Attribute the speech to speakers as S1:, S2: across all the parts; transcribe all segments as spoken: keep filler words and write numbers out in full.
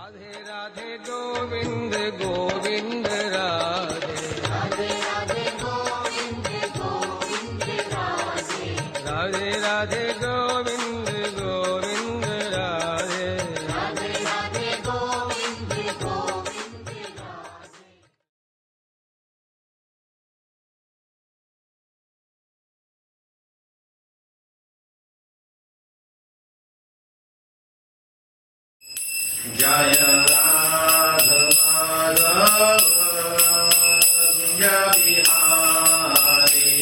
S1: राधे राधे गोविंद गोविंद राधे राधे राधे गोविंद गोविंद राधे राधे राधे गोविंद गोविंद राधे राधे राधे गोविंद गोविंद राधे।
S2: जय राधा माधव कुंज बिहारी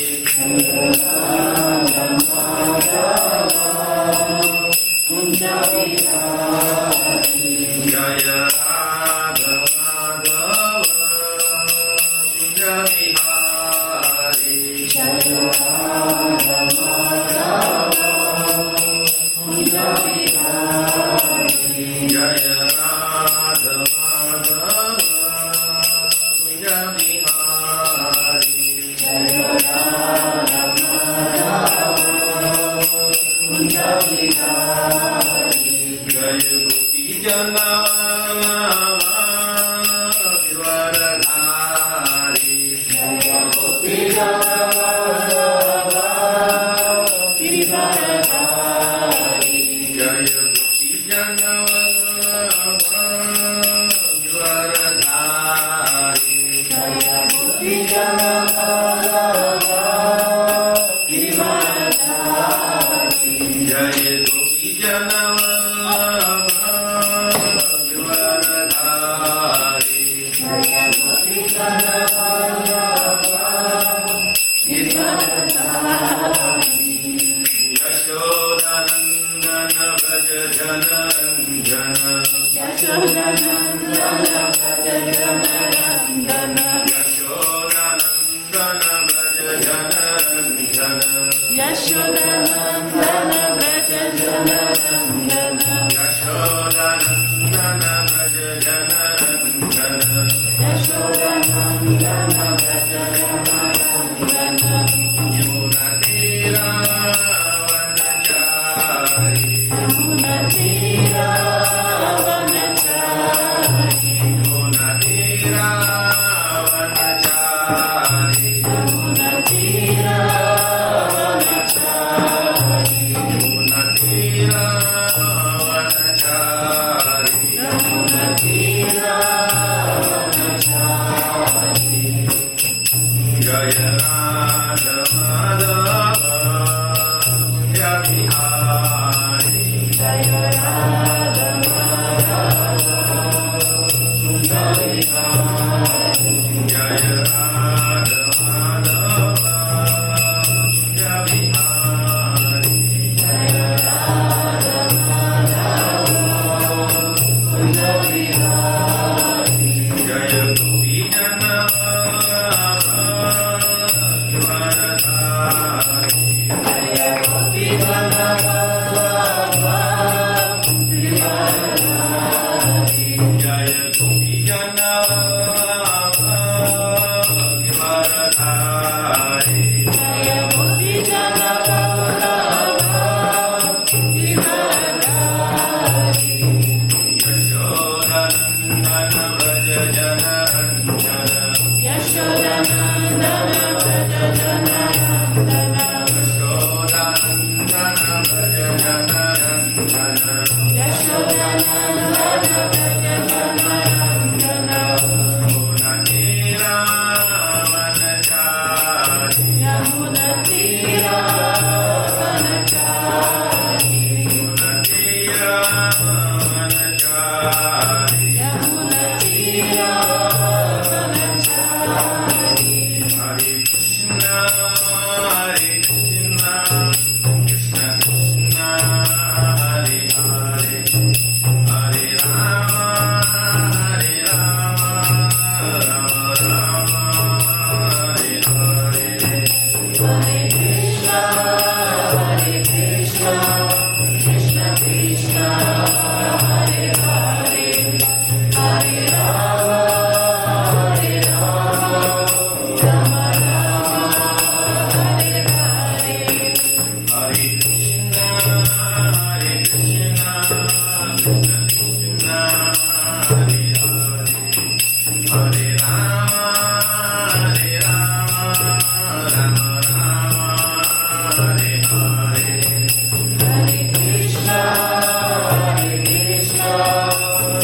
S2: कुंज बिहारी जय राधा माधव कुंज बिहारी जय राधा माधव कुंज बिहारी जय राधा माधव कुंज बिहारी जय राधा माधव कुंज बिहारी जय गोपी जना गिरधारी जय गोपी जना गिरधारी जय गोपी जना Krishna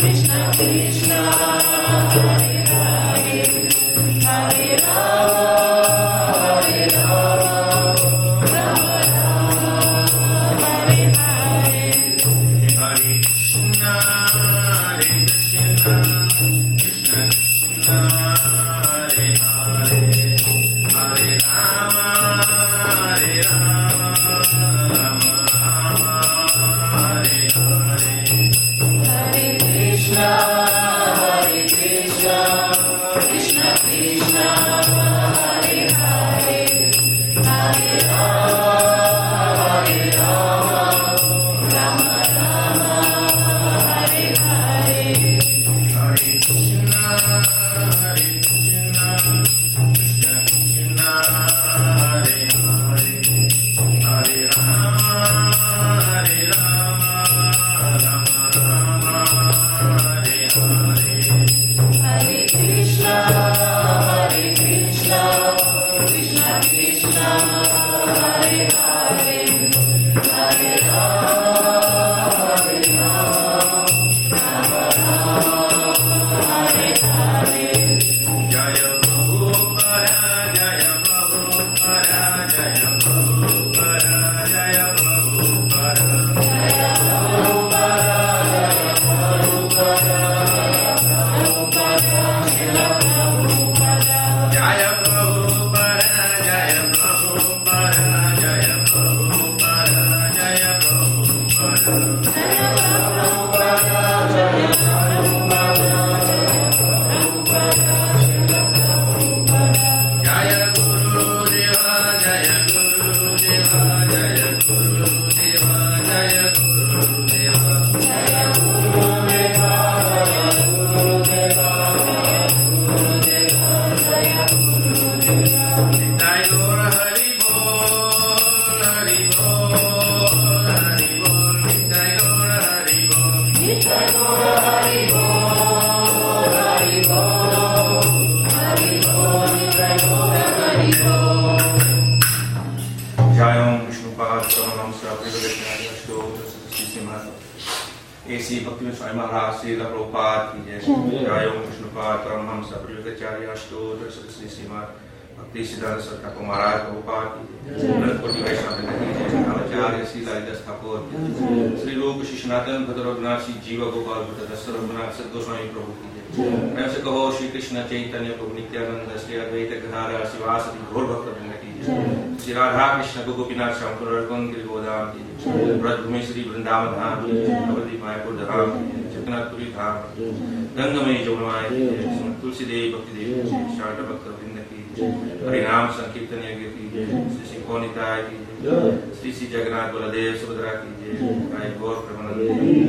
S2: ऐसी भक्ति में स्वामी महाराज श्री प्रभुपाद की जय। जय ओम विष्णुपाद परमहंस प्रयोगाचार्य अष्टोत्तर श्री श्रीमद भक्ति सिद्धांत सरकार को महाराज प्रभुपाद की जय। अनंतकोटि वैष्णव वृंद की जय। आचार्य श्री ललित ठाकुर श्री रूप श्री सनातन भद्र रघुनाथ श्री जीव गोपाल भट्ट दस रघुनाथ सद्गोस्वामी प्रभु की जय। मैं से कहो श्री कृष्ण चैतन्य प्रभु नित्यानंद श्री अद्वैत गदाधर शिवासदि गौर भक्त वृंद की जय। श्री राधा कृष्ण गोपीनाथ श्याम सुंदर गिरि गोदाम की जय। ब्रजभूमि श्री वृंदावन धाम की जय। नवद्वीप मायापुर धाम की जय। जगन्नाथपुरी धाम गंगमयी जमुनाय की जय। तुलसी देवी भक्ति देवी शांत भक्त वृंद की जय। हरिनाम संकीर्तन यज्ञ की जय। श्री सिंहोनिताय की जय। श्री श्री जगन्नाथ बलदेव सुभद्रा की जय। गाय गौर प्रेमानंद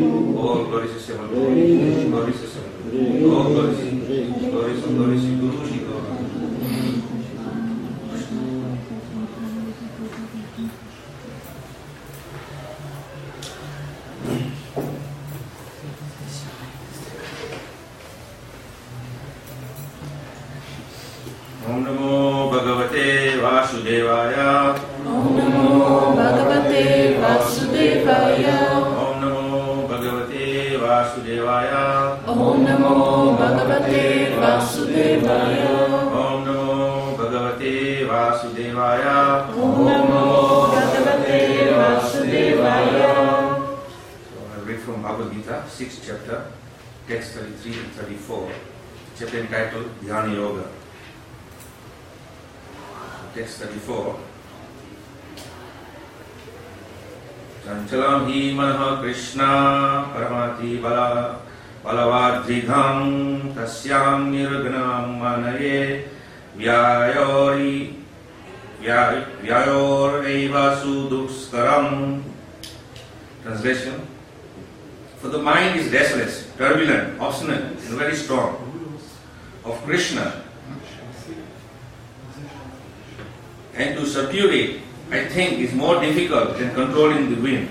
S2: ओम गौरी शिष्य गौरी शिष्य ओम गौरी गौरी गौरी श्री गुरु श्री गौर वासुदेवाय
S3: ओम नमो भगवते वासुदेवाय
S2: ओम नमो भगवते वासुदेवाय
S3: ओम नमो भगवते वासुदेवाय
S2: ओम नमो भगवते वासुदेवाय
S3: ओम नमो भगवते वासुदेवाय।
S2: So I read from Bhagavad Gita, sixth chapter, text thirty-three and thirty-four, chapter entitled Dhyana Yoga. Text thirty-four. Chanchalam hi manah Krishna paramati bala balavadridham tasyam nirgnam manaye vyayori vyayor eva suduskaram. Translation. For the mind is restless, turbulent, obstinate and very strong. Of Krishna, and to subdue it, I think, is more difficult than controlling the wind.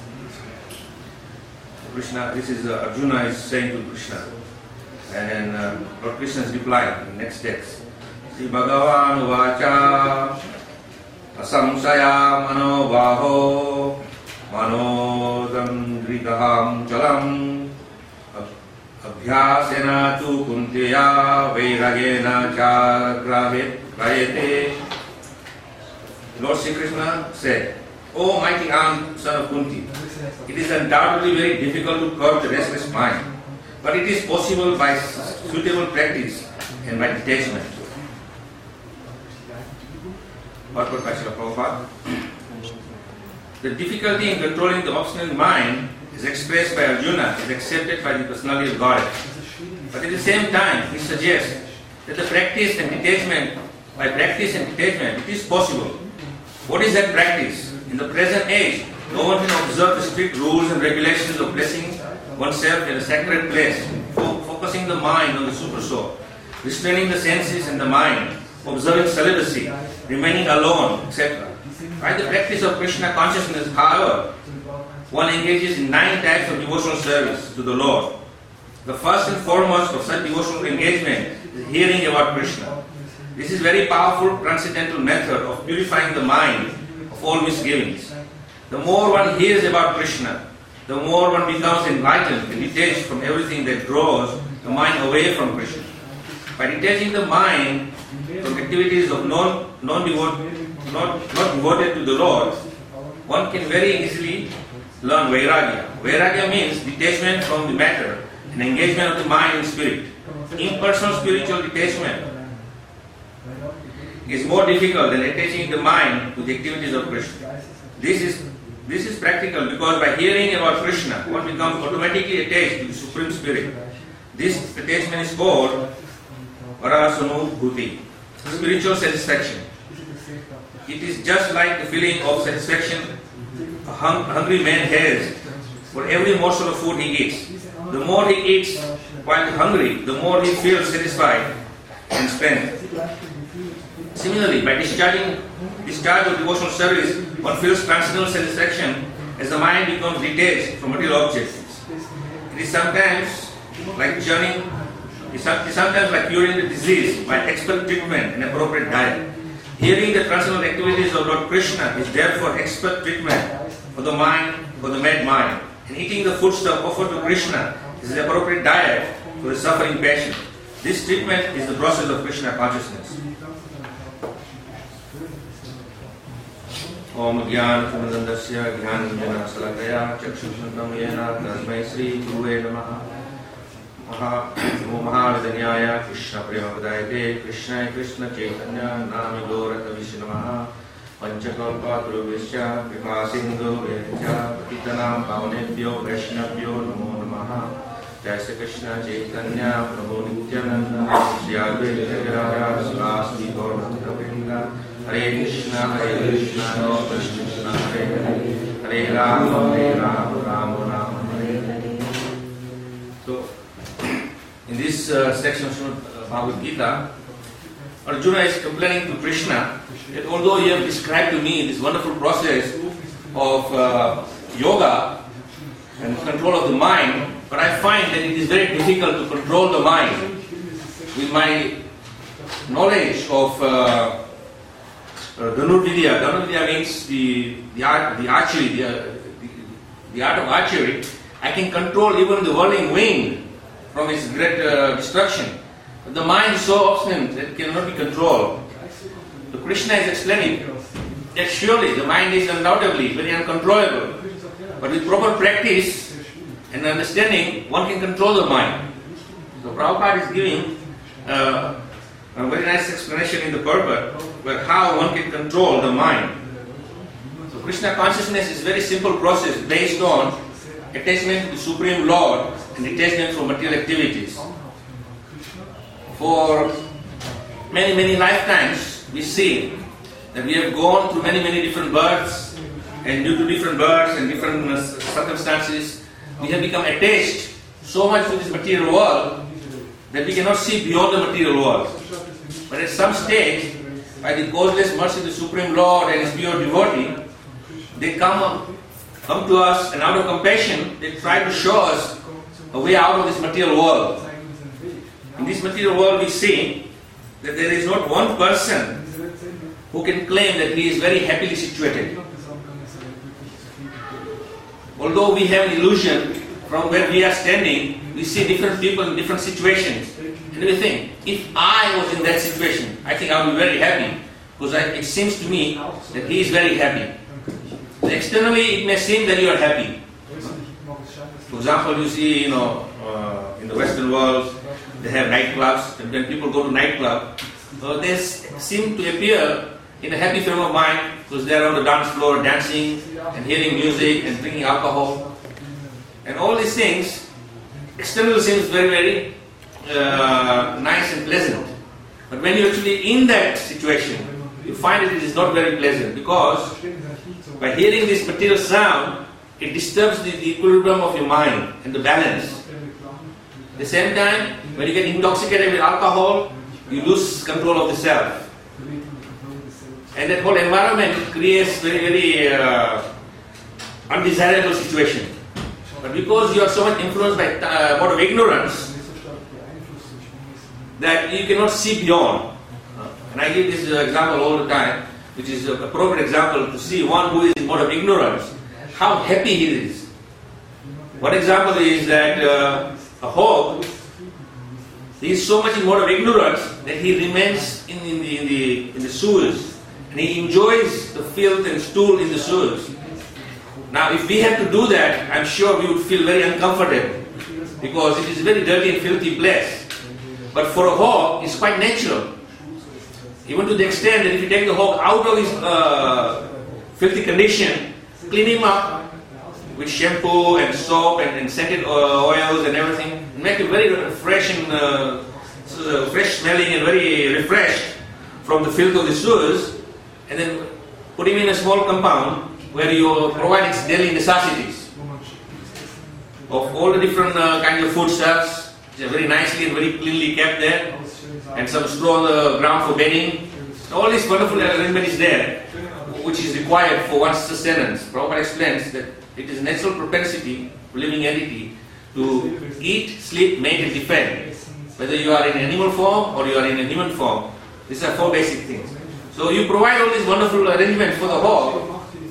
S2: Krishna, this is uh, Arjuna is saying to Krishna, and uh, Lord Krishna is replying in the next text. Sri Bhagavan Vacha Asamsaya Mano Vaho Mano Dandritaham Chalam Dhyasena tu kuntiya vairagena jagrayate. Lord Sri Krishna said, O mighty armed son of Kunti, it is undoubtedly very difficult to curb the restless mind, but it is possible by suitable practice and by detachment. Purport by Srila Prabhupada. The difficulty in controlling the obstinate mind is expressed by Arjuna is accepted by the personality of Godhead. But at the same time, he suggests that the practice and detachment, by practice and detachment, it is possible. What is that practice? In the present age, no one can observe the strict rules and regulations of placing oneself in a sacred place, fo- focusing the mind on the super soul, restraining the senses and the mind, observing celibacy, remaining alone, et cetera. By the practice of Krishna consciousness, however, one engages in nine types of devotional service to the Lord. The first and foremost of such devotional engagement is hearing about Krishna. This is a very powerful transcendental method of purifying the mind of all misgivings. The more one hears about Krishna, the more one becomes enlightened and detached from everything that draws the mind away from Krishna. By detaching the mind from activities of non, non-devoted, not, not devoted to the Lord, one can very easily learn Vairagya. Vairagya means detachment from the matter and engagement of the mind and spirit. Impersonal spiritual detachment is more difficult than attaching the mind to the activities of Krishna. This is this is practical because by hearing about Krishna, one becomes automatically attached to the Supreme Spirit. This attachment is called Parasanubhuti, spiritual satisfaction. It is just like the feeling of satisfaction a hung, hungry man has for every morsel of food he eats. The more he eats while hungry, the more he feels satisfied and spent. Similarly, by discharging discharge of devotional service, one feels transcendental satisfaction as the mind becomes detached from material objects. It is sometimes like journeying, it is sometimes like curing the disease by expert treatment and appropriate diet. Hearing the transcendental activities of Lord Krishna is therefore expert treatment for the mind, for the mad mind. And eating the foodstuff offered to Krishna is the appropriate diet for the suffering passion. This treatment is the process of Krishna consciousness. Om Gyan Kumandasya Gyananjana Salakaya Chakshushantam Yena Tasmai Sri Guruve Namaha Mahavidanyaya Krishna Premavadayate Krishna Krishna Chaitanya Nami Gaurata Vishnamaha Panchakalpa Dhruvisya Kripa Sindhu Vekya Patitanam Pavanebhyo Vaishnavyo Namo Namaha Jai Krishna Chaitanya Prabhu Nityananda Shri Advaita Gadadhara Sivasadi Gaurabhakta Vrinda Hare Krishna Hare Krishna Krishna Krishna Hare Hare Hare Rama Hare Rama Rama Rama Hare Hare. So, in this uh, section of Srimad Bhagavad Gita, Arjuna is complaining to Krishna that although you have described to me this wonderful process of uh, yoga and control of the mind, but I find that it is very difficult to control the mind. With my knowledge of uh, uh, Dhanurvidya, Dhanurvidya means the, the, art, the archery, the, uh, the, the art of archery, I can control even the whirling wind from its great uh, destruction. But the mind is so obstinate that it cannot be controlled. So Krishna is explaining that surely the mind is undoubtedly very uncontrollable. But with proper practice and understanding, one can control the mind. So Prabhupada is giving uh, a very nice explanation in the purport about how one can control the mind. So Krishna consciousness is a very simple process based on attachment to the Supreme Lord and detachment from material activities. For many, many lifetimes, we see that we have gone through many, many different births, and due to different births and different uh, circumstances, we have become attached so much to this material world that we cannot see beyond the material world. But at some stage, by the causeless mercy of the Supreme Lord and His pure devotee, they come, come to us, and out of compassion, they try to show us a way out of this material world. In this material world, we see that there is not one person who can claim that he is very happily situated. Although we have an illusion from where we are standing we see different people in different situations, and we think, if I was in that situation, I think I would be very happy, because I, it seems to me that he is very happy. So externally, it may seem that you are happy. For example, you see, you know, uh, in the Western world, they have nightclubs, and when people go to nightclub, uh, they s- seem to appear in a happy frame of mind, because they are on the dance floor dancing and hearing music and drinking alcohol. And all these things, externally seems very, very uh, nice and pleasant. But when you're actually in that situation, you find that it is not very pleasant, because by hearing this material sound, it disturbs the, the equilibrium of your mind and the balance. At the same time, when you get intoxicated with alcohol, you lose control of the self. And that whole environment creates very, very uh, undesirable situation. But because you are so much influenced by uh, mode of ignorance, that you cannot see beyond. And I give this uh, example all the time, which is an appropriate example to see one who is in mode of ignorance, how happy he is. One example is that uh, a hog, he is so much in mode of ignorance that he remains in, in, the, in, the, in the sewers, and he enjoys the filth and stool in the sewers. Now, if we had to do that, I'm sure we would feel very uncomfortable, because it is a very dirty and filthy place. But for a hog, it's quite natural. Even to the extent that if you take the hog out of his uh, filthy condition, clean him up with shampoo and soap and, and scented uh, oils and everything, and make him very fresh and uh, uh, fresh smelling and very refreshed from the filth of the sewers, and then put him in a small compound where you provide its daily necessities of all the different uh, kinds of foodstuffs, which are very nicely and very cleanly kept there, and some straw on the ground for bedding. All this wonderful arrangement is there, which is required for one's sustenance. Prabhupada explains that it is natural propensity of living entity to eat, sleep, mate and defend. Whether you are in animal form or you are in a human form, these are four basic things. So you provide all this wonderful arrangement for the hog,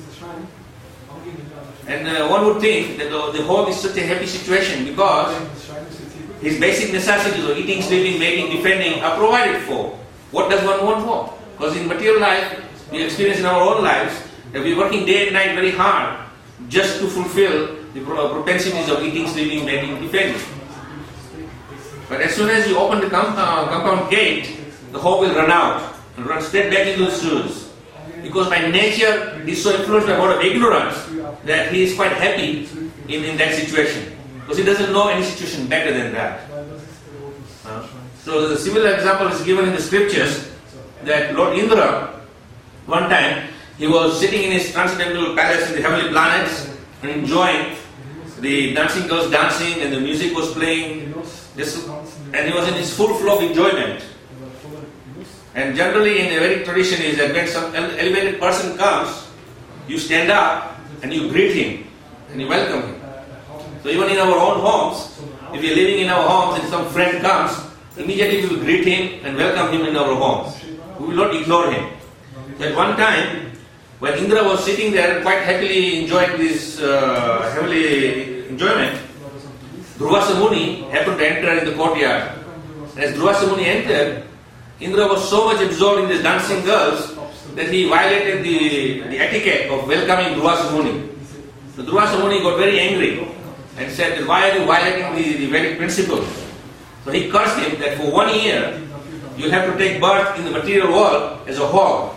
S2: and uh, one would think that the, the hog is such a happy situation because his basic necessities of eating, sleeping, mating, defending are provided for. What does one want for? Because in material life, we experience in our own lives that we are working day and night very hard just to fulfill the propensities of eating, sleeping, mating, defending. But as soon as you open the comp- uh, compound gate, the hog will run out and run straight back into the sewers. Because by nature, he is so influenced by mode of ignorance that he is quite happy in, in that situation. Because he doesn't know any situation better than that. Uh, so the similar example is given in the scriptures that Lord Indra, one time, he was sitting in his transcendental palace in the heavenly planets and enjoying the dancing girls dancing and the music was playing, this, and he was in his full flow of enjoyment. And generally in a Vedic tradition is that when some elevated person comes, you stand up and you greet him and you welcome him. So even in our own homes, if we are living in our homes and some friend comes, immediately we will greet him and welcome him in our homes. We will not ignore him. So at one time, when Indra was sitting there quite happily enjoying this uh, heavenly enjoyment, Durvasa Muni happened to enter in the courtyard. And as Durvasa Muni entered, Indra was so much absorbed in these dancing girls that he violated the, the etiquette of welcoming Durvasa Muni. So Durvasa Muni got very angry and said, why are you violating the, the Vedic principles? So he cursed him that for one year you'll have to take birth in the material world as a hog.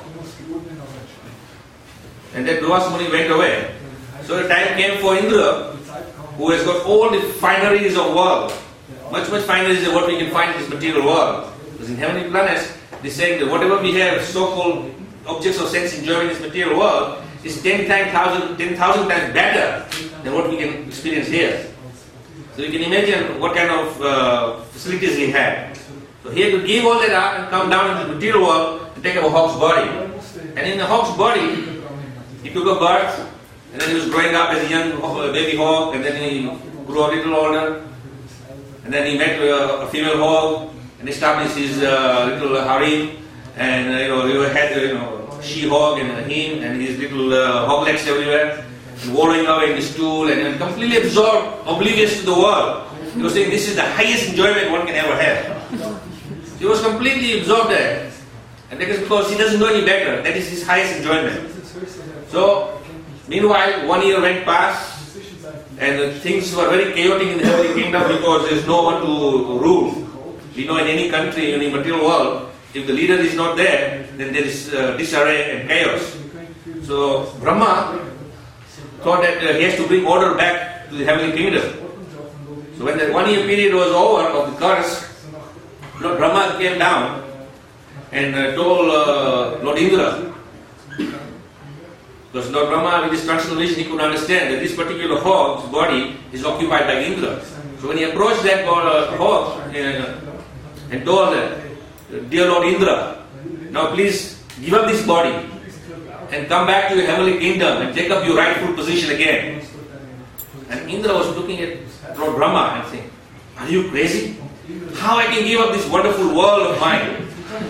S2: And then Durvasa Muni went away. So the time came for Indra, who has got all the fineries of world, much, much fineries than what we can find in this material world. Because in heavenly planets, they say that whatever we have, so-called objects of sense enjoyment in this material world, is ten thousand times better than what we can experience here. So you can imagine what kind of uh, facilities he had. So he had to give all that up and come down into the material world and take up a hog's body. And in the hog's body, he took a birth, and then he was growing up as a young baby hog, and then he grew a little older, and then he met a, a female hog, and established his uh, little harem, and uh, you know he had uh, you know she hog and him and his little uh, hoglets everywhere, and wallowing away in the stool, and, and completely absorbed, oblivious to the world. He was saying this is the highest enjoyment one can ever have. He was completely absorbed there. And that is because he doesn't know any better. That is his highest enjoyment. So, meanwhile, one year went past, and uh, things were very chaotic in the heavenly kingdom because there is no one to rule. We know in any country, in the material world, if the leader is not there, then there is uh, disarray and chaos. So, Brahma thought that uh, he has to bring order back to the heavenly kingdom. So, when the one year period was over of the curse, Lord Brahma came down and uh, told uh, Lord Indra, because Lord Brahma with his transcendental vision, he could understand that this particular hog's body is occupied by Indra. So when he approached that uh, hog uh, and told that, dear Lord Indra, now please give up this body and come back to your heavenly kingdom and take up your rightful position again. And Indra was looking at Lord Brahma and saying, are you crazy? How I can give up this wonderful world of mine?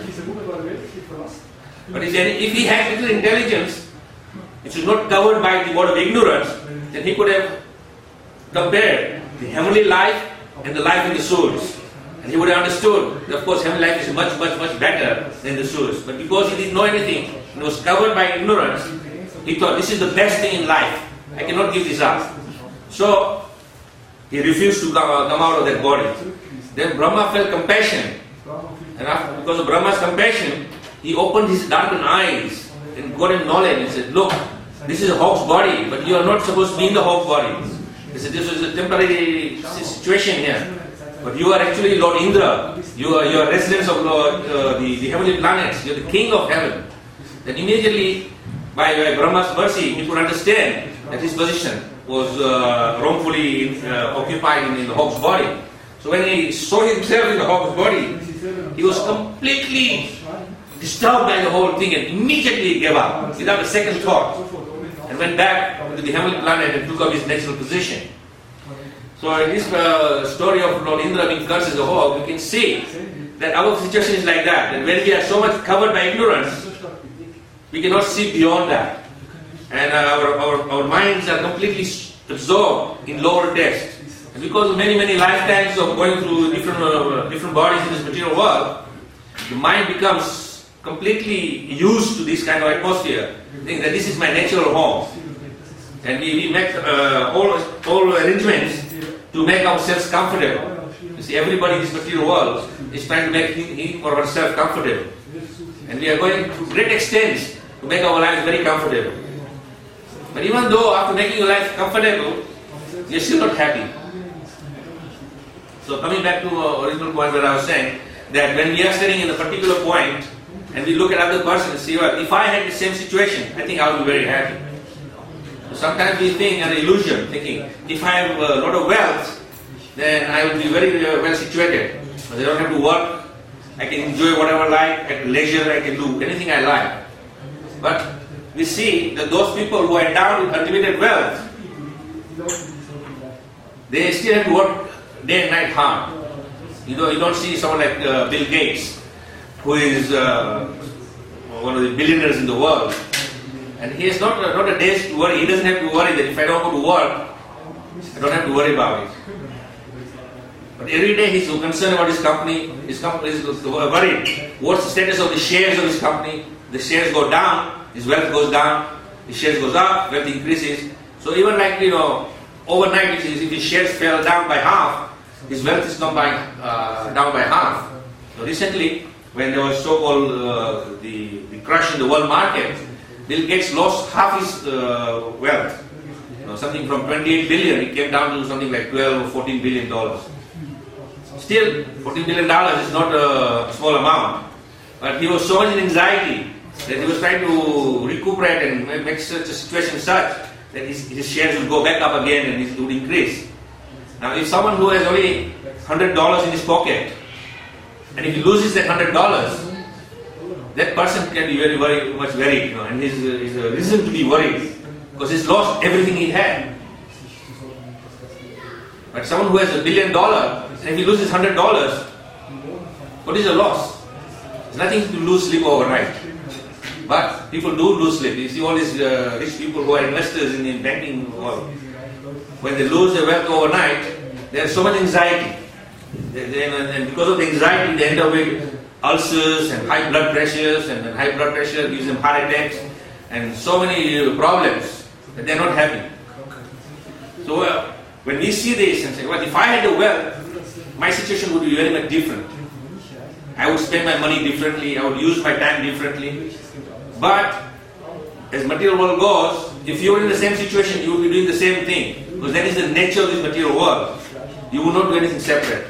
S2: But if, if he had little intelligence, which is not covered by the word of ignorance, then he could have compared the heavenly life and the life in the souls. And he would have understood that of course heavenly life is much, much, much better than the souls. But because he didn't know anything and was covered by ignorance, he thought this is the best thing in life. I cannot give this up. So he refused to come, come out of that body. Then Brahma felt compassion. And after, because of Brahma's compassion, he opened his darkened eyes and got him knowledge and said, look, this is a hog's body, but you are not supposed to be in the hog's body. He said, this is a temporary situation here. But you are actually Lord Indra. You are, you are residents of Lord, uh, the, the heavenly planets. You are the king of heaven. Then immediately, by, by Brahma's mercy, he could understand that his position was uh, wrongfully uh, occupied in, in the hog's body. So when he saw himself in the hog's body, he was completely disturbed by the whole thing and immediately gave up without a second thought and went back to the heavenly planet and took up his natural position. So in this uh, story of Lord Indra being cursed as a hog, we can see that our situation is like that. And when we are so much covered by ignorance, we cannot see beyond that. And uh, our, our, our minds are completely absorbed in lower text. And because of many, many lifetimes of going through different, uh, different bodies in this material world, the mind becomes completely used to this kind of atmosphere. Think that this is my natural home. And we, we make uh, all, all arrangements to make ourselves comfortable. You see, everybody in this material world is trying to make him, him or herself comfortable. And we are going to great extents to make our lives very comfortable. But even though after making your life comfortable, we are still not happy. So coming back to the original point where I was saying, that when we are sitting in a particular point and we look at other person and see, well, if I had the same situation, I think I would be very happy. So sometimes we think an illusion, thinking, if I have a lot of wealth, then I will be very uh, well situated. I don't have to work, I can enjoy whatever I like, at leisure I can do anything I like. But we see that those people who are endowed with unlimited wealth, they still have to work day and night hard. You know, you don't see someone like uh, Bill Gates, who is uh, one of the billionaires in the world, and he has not, uh, not a day to worry. He doesn't have to worry that if I don't go to work, I don't have to worry about it. But every day he's concerned about his company, his company is worried. What's the status of the shares of his company? The shares go down, his wealth goes down, his shares goes up, wealth increases. So even like, you know, overnight, if his shares fell down by half, his wealth is down by, uh, down by half. So recently, when there was so-called uh, the, the crash in the world market, Bill Gates lost half his uh, wealth. You know, something from twenty-eight billion, it came down to something like twelve or fourteen billion dollars. Still, fourteen billion dollars is not a small amount. But he was so much in anxiety that he was trying to recuperate and make such a situation such that his, his shares would go back up again and it would increase. Now, if someone who has only one hundred dollars in his pocket, and if he loses that one hundred dollars, that person can be very, very much worried, you know, and he's, he's a reason to be worried because he's lost everything he had. But someone who has a billion dollars, and if he loses one hundred dollars, what is the loss? There's nothing to lose sleep overnight. But people do lose sleep. You see all these uh, rich people who are investors in the banking world. When they lose their wealth overnight, there's so much anxiety. They, they, and because of the anxiety, they end up with ulcers and high blood pressures, and then high blood pressure gives them heart attacks and so many problems that they're not happy. So uh, when we see this and say, well, if I had the wealth, my situation would be very much different. I would spend my money differently, I would use my time differently. But as material world goes, if you were in the same situation, you would be doing the same thing, because that is the nature of this material world. You would not do anything separate.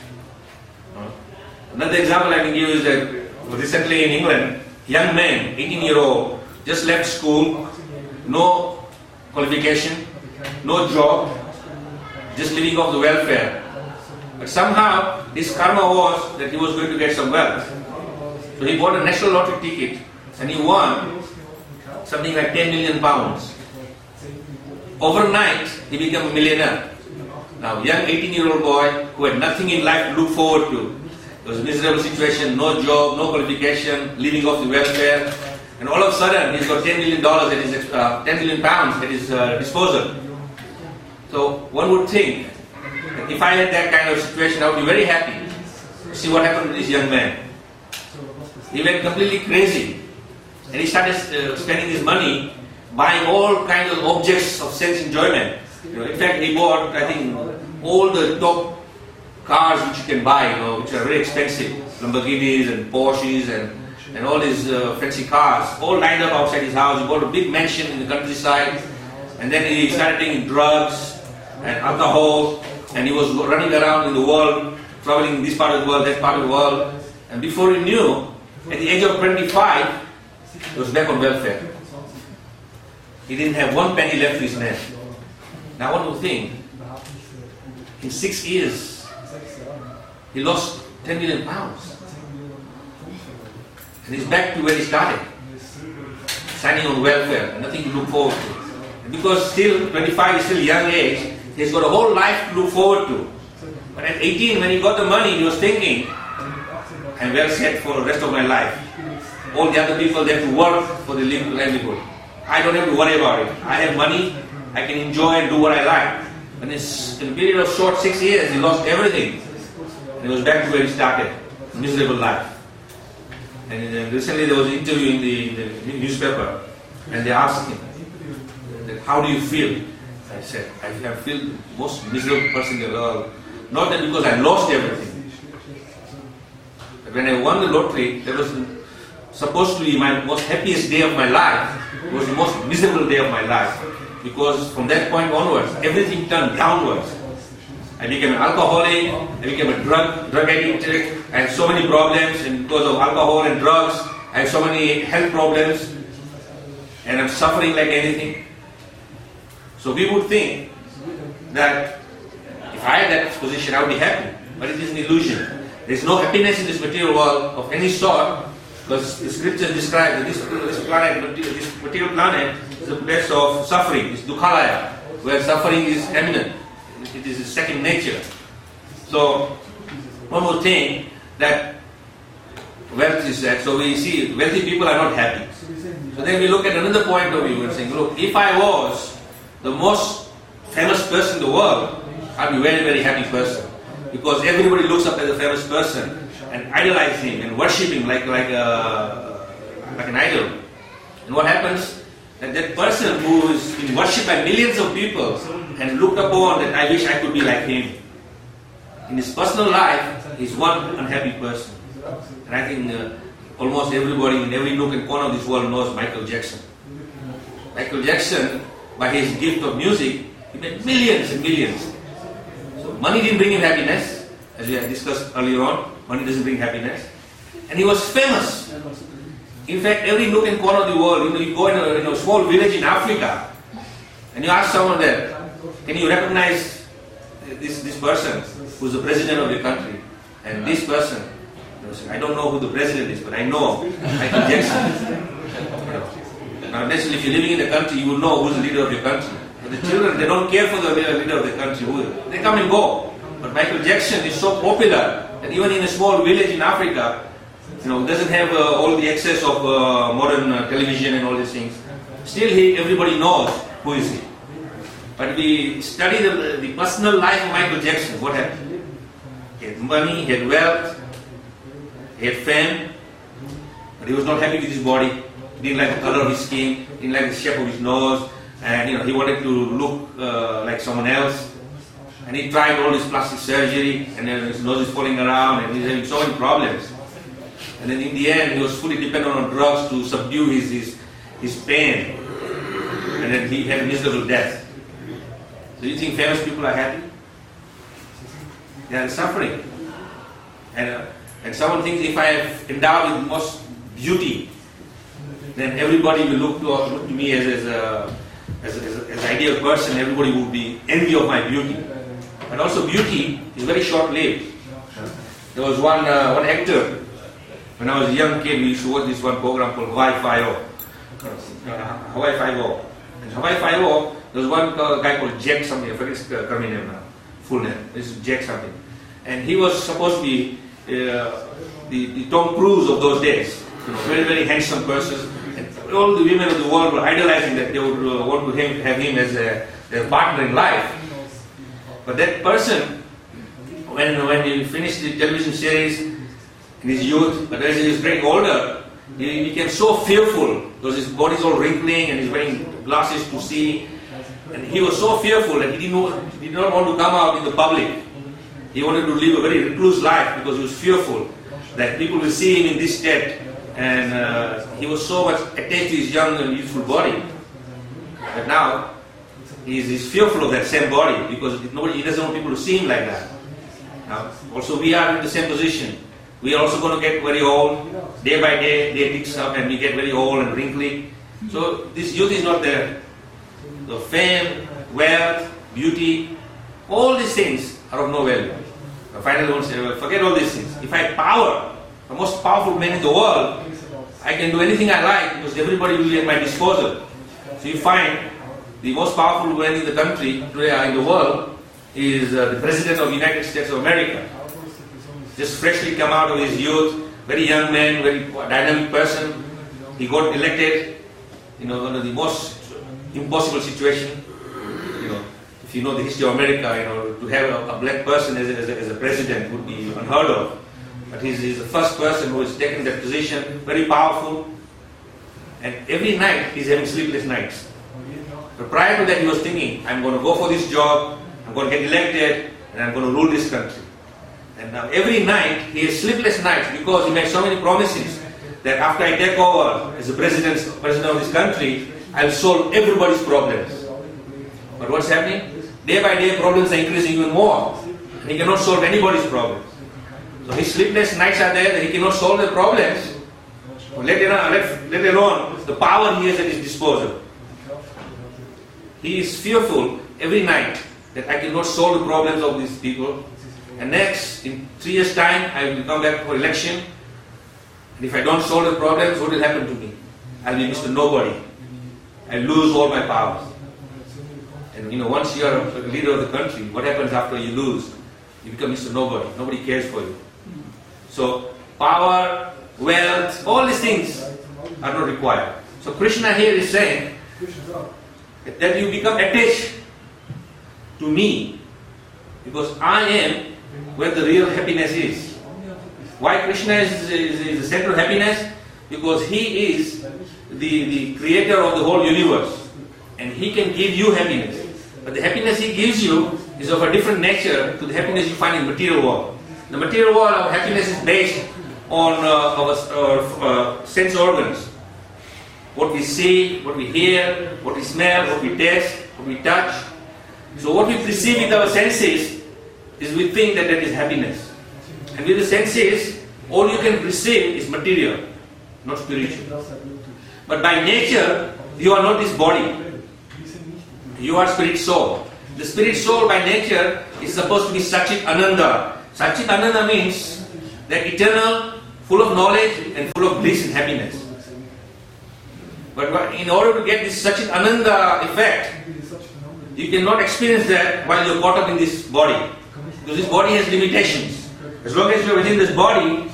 S2: Another example I can give is that recently in England, young man, eighteen year old, just left school, no qualification, no job, just living off the welfare. But somehow his karma was that he was going to get some wealth. So he bought a national lottery ticket and he won something like ten million pounds. Overnight he became a millionaire. Now, young eighteen year old boy who had nothing in life to look forward to. It was a miserable situation, no job, no qualification, living off the welfare, and all of a sudden he's got ten million dollars at his, uh, ten million pounds at his uh, disposal. So one would think that if I had that kind of situation, I would be very happy. See what happened to this young man. He went completely crazy, and he started uh, spending his money buying all kinds of objects of sense enjoyment. You know, in fact, he bought, I think, all the top cars which you can buy, you know, which are very expensive, Lamborghinis and Porsches and, and all these uh, fancy cars, all lined up outside his house. He bought a big mansion in the countryside, and then he started taking drugs and alcohol, and he was running around in the world, traveling this part of the world, that part of the world, and before he knew, at the age of twenty-five, he was back on welfare. He didn't have one penny left to his name. Now one would think, in six years, he lost ten million pounds. And he's back to where he started, signing on welfare, nothing to look forward to. And because still, twenty-five is still young age, he's got a whole life to look forward to. But at eighteen, when he got the money, he was thinking, I'm well set for the rest of my life. All the other people, they have to work for the livelihood. I don't have to worry about it. I have money, I can enjoy and do what I like. And in a period of short six years, he lost everything. And he was back to where he started, a miserable life. And recently there was an interview in the, in the newspaper, and they asked him, how do you feel? I said, I feel the most miserable person in the world. Not that because I lost everything. But when I won the lottery, that was supposed to be my most happiest day of my life. It was the most miserable day of my life. Because from that point onwards, everything turned downwards. I became an alcoholic, I became a drug, drug addict, I had so many problems, and because of alcohol and drugs, I have so many health problems, and I'm suffering like anything. So we would think that if I had that position, I would be happy. But it is an illusion. There is no happiness in this material world of any sort, because the scriptures describe that this, this planet, this material planet, is a place of suffering. It's dukhalaya, where suffering is eminent. It is a second nature. So one would think that wealth is that. So we see wealthy people are not happy. So then we look at another point of view and saying, look, if I was the most famous person in the world, I'd be a very, very happy person. Because everybody looks up at the famous person and idolize him and worship him like, like, a, like an idol. And what happens? That that person who is been worshipped by millions of people and looked upon that I wish I could be like him. In his personal life, he's one unhappy person. And I think uh, almost everybody in every nook and corner of this world knows Michael Jackson. Michael Jackson, by his gift of music, he made millions and millions. So money didn't bring him happiness, as we had discussed earlier on. Money doesn't bring happiness. And he was famous. In fact, every nook and corner of the world, you know, you go in a, in a small village in Africa, and you ask someone there, can you recognize this, this person who's the president of the country? And this person, you know, I don't know who the president is, but I know Michael Jackson. Now, naturally, if you're living in the country, you will know who's the leader of your country. But the children, they don't care for the leader of the country. They come and go. But Michael Jackson is so popular that even in a small village in Africa, you know, doesn't have uh, all the access of uh, modern uh, television and all these things. Still, he, everybody knows who is he. But we study the, the personal life of Michael Jackson. What happened? He had money, he had wealth, he had fame, but he was not happy with his body. He didn't like the color of his skin, he didn't like the shape of his nose, and you know he wanted to look uh, like someone else. And he tried all this plastic surgery, and then his nose is falling around, and he's having so many problems. And then in the end, he was fully dependent on drugs to subdue his his, his pain, and then he had a miserable death. So you think famous people are happy? They are suffering. And, uh, and someone thinks if I am endowed with most beauty, then everybody will look to, look to me as, as, a, as, a, as, a, as an ideal person. Everybody will be envy of my beauty. But also beauty is very short-lived. There was one, uh, one actor, when I was a young kid, we used to watch this one program called Hawaii Five-O. Uh, Hawaii Five-O. In Hawaii Five-O, there was one uh, guy called Jack something, I forget his uh, current name now, full name. This is Jack something. And he was supposed to be uh, the, the Tom Cruise of those days. You know, very, very handsome person. And all the women of the world were idolizing that. They would uh, want to him, have him as a, their partner in life. But that person, when, when he finished the television series in his youth, but as he was getting older, he became so fearful because his body's all wrinkling and he's wearing glasses to see. And he was so fearful that he didn't know, he did not want to come out in the public. He wanted to live a very recluse life because he was fearful that people will see him in this state. And uh, he was so much attached to his young and youthful body. But now, he is he's fearful of that same body because nobody, he doesn't want people to see him like that. Now, also we are in the same position. We are also going to get very old. Day by day, day ticks up and we get very old and wrinkly. So this youth is not there. The fame, wealth, beauty, all these things are of no value. I finally want to say, well, forget all these things. If I have power, the most powerful man in the world, I can do anything I like because everybody will be at my disposal. So you find the most powerful man in the country, today in the world, is uh, the President of the United States of America. Just freshly come out of his youth, very young man, very dynamic person. He got elected, you know, one of the most impossible situation. You know, if you know the history of America, you know, to have a, a black person as a, as, a, as a president would be unheard of. But he's, he's the first person who has taken that position, very powerful. And every night he's having sleepless nights. But prior to that he was thinking, I'm going to go for this job, I'm going to get elected, and I'm going to rule this country. And now every night he has sleepless nights because he made so many promises that after I take over as the president, president of this country, I'll solve everybody's problems. But what's happening? Day by day problems are increasing even more. And he cannot solve anybody's problems. So his sleepless nights are there that he cannot solve the problems. Let alone, let, let alone the power he has at his disposal. He is fearful every night that I cannot solve the problems of these people. And next, in three years' time, I will come back for election. And if I don't solve the problems, what will happen to me? I'll be Mister Nobody. I'll lose all my powers. And you know, once you are a leader of the country, what happens after you lose? You become Mister Nobody. Nobody cares for you. So, power, wealth, all these things are not required. So Krishna here is saying that you become attached to me because I am where the real happiness is. Why Krishna is, is, is the center of happiness? Because he is the, the creator of the whole universe and he can give you happiness. But the happiness he gives you is of a different nature to the happiness you find in the material world. The material world of happiness is based on uh, our, our uh, sense organs. What we see, what we hear, what we smell, what we taste, what we touch. So what we perceive with our senses is we think that that is happiness. And with the senses, all you can perceive is material, not spiritual. But by nature, you are not this body. You are spirit soul. The spirit soul by nature is supposed to be Satchit Ananda. Satchit Ananda means that eternal, full of knowledge and full of bliss and happiness. But in order to get this Satchit Ananda effect, you cannot experience that while you are caught up in this body. Because this body has limitations. As long as you are within this body,